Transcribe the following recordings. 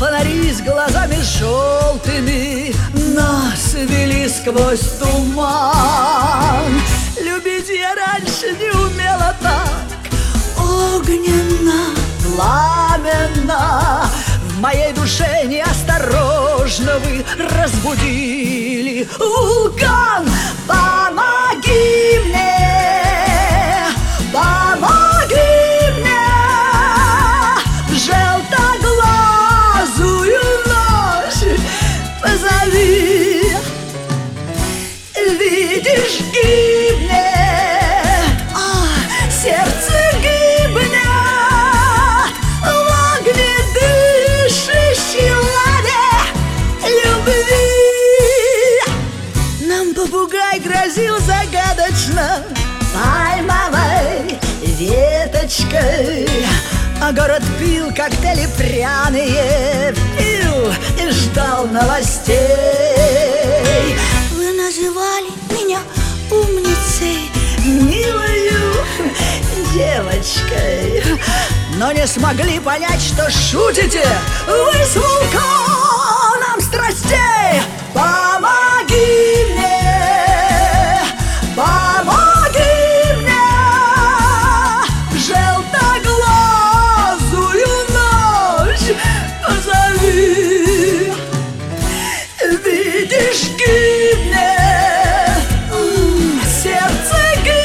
фонари с глазами желтыми нас вели сквозь туман. Любить я раньше не умела так огненно, пламенно. В моей душе неосторожно вы разбудили вулкан. Помоги мне, помоги мне, в желтоглазую ночь позови. Видишь, гибнет, сердце гибнет в огне дышащей ладе любви. Нам попугай грозил загадочно пальмовой веточкой, а город пил коктейли пряные, пил и ждал новостей. Вы называли меня умницей, милою девочкой, но не смогли понять, что шутите вы с вулканом страстей. Помоги мне, помоги мне, в желтоглазую ночь позови. Видишь, гибнет, сердце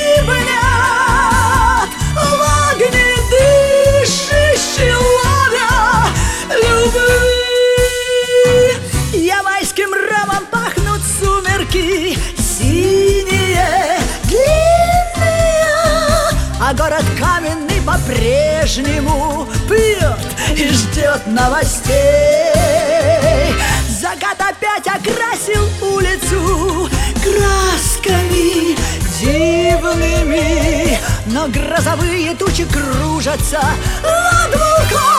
гибнет в огне дышащей ладе любви. Ямайским ромом пахнут сумерки синие, длинные, а город каменный по-прежнему пьет и ждет новостей. Закат опять окрасил улицу красками дивными, но грозовые тучи кружатся над вулканом.